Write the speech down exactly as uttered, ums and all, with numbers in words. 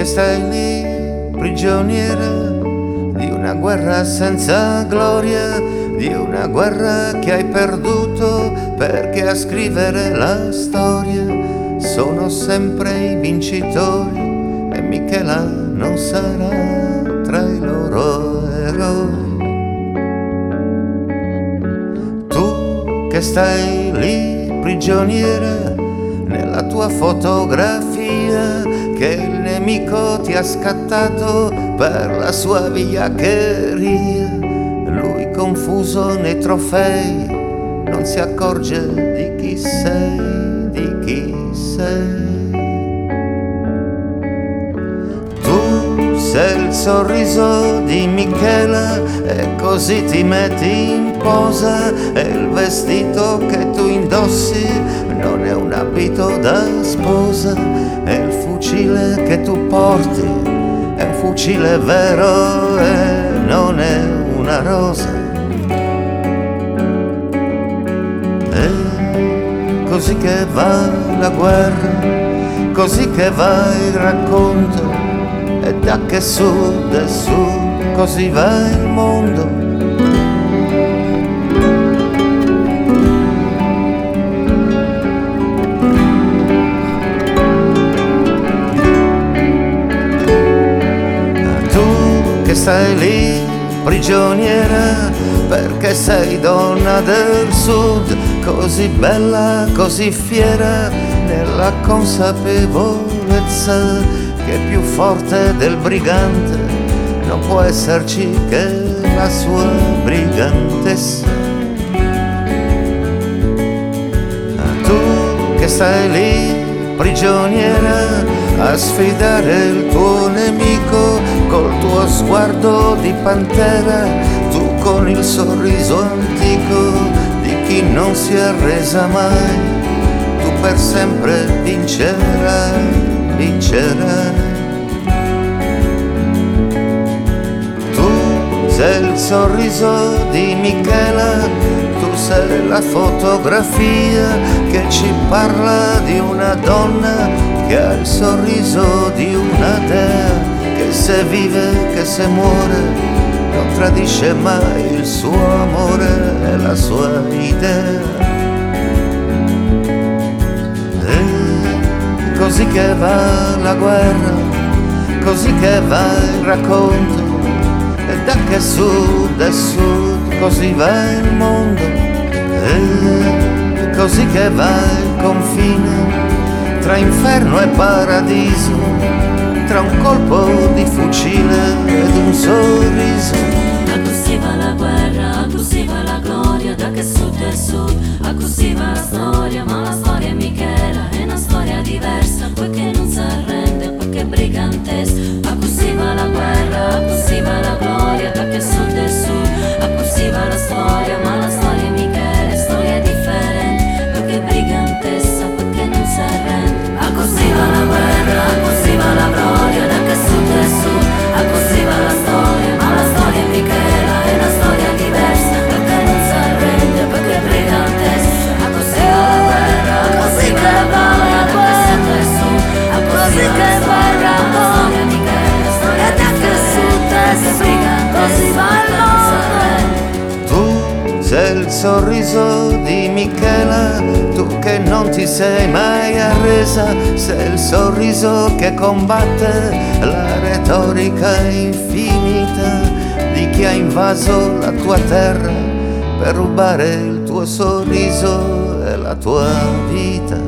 stai lì, prigioniera di una guerra senza gloria, di una guerra che hai perduto, perché a scrivere la storia sono sempre i vincitori e Michela non sarà tra i loro eroi. Tu che stai lì, prigioniera, nella tua fotografia, che il nemico ti ha scattato per la sua vigliaccheria. Lui confuso nei trofei non si accorge di chi sei, di chi sei. Tu sei il sorriso di Michela e così ti metti in posa, e il vestito che tu indossi non è un abito da sposa, e il fucile che tu porti è un fucile vero e non è una rosa. E così che va la guerra, così che va il racconto, e da che sud e sud così va il mondo. Che stai lì, prigioniera, perché sei donna del sud, così bella, così fiera, nella consapevolezza che più forte del brigante non può esserci che la sua brigantessa. Tu che stai lì, prigioniera, a sfidare il tuo nemico col tuo sguardo di pantera, tu con il sorriso antico di chi non si è arresa mai, tu per sempre vincerai, vincerai. Tu sei il sorriso di Michela, tu sei la fotografia che ci parla di una donna che ha il sorriso di una dea, che se vive, che se muore, non tradisce mai il suo amore e la sua idea. E così che va la guerra, così che va il racconto, e da che sud e sud così va il mondo. E così che va il confine tra inferno e paradiso, tra un colpo di fucile ed un sorriso. A così va la guerra, a così va la gloria, da che sud e sud, a così va la storia, ma la storia è Michela, è una storia diversa, poiché non si arrende, poiché è brigantessa. A così va la guerra, a così va la gloria, da che sud e sud, a così va la storia, ma la storia è Michela, è storia differente, poiché è brigantessa, poiché non si arrende. A così va la guerra, a così va la gloria, da che sud e sud, a così va la storia, ma la storia è Michela, è una storia diversa, perché non si arrende, perché è brigantessa. A così va la guerra, a così che va la guerra, da che sud e sud, a così che va la storia è Michela, storia da che sud e sud, così va il mondo. Tu sei il sorriso di Michela, tu che non ti sei mai arresa, sei il sorriso che combatte la retorica infinita di chi ha invaso la tua terra per rubare il tuo sorriso e la tua vita.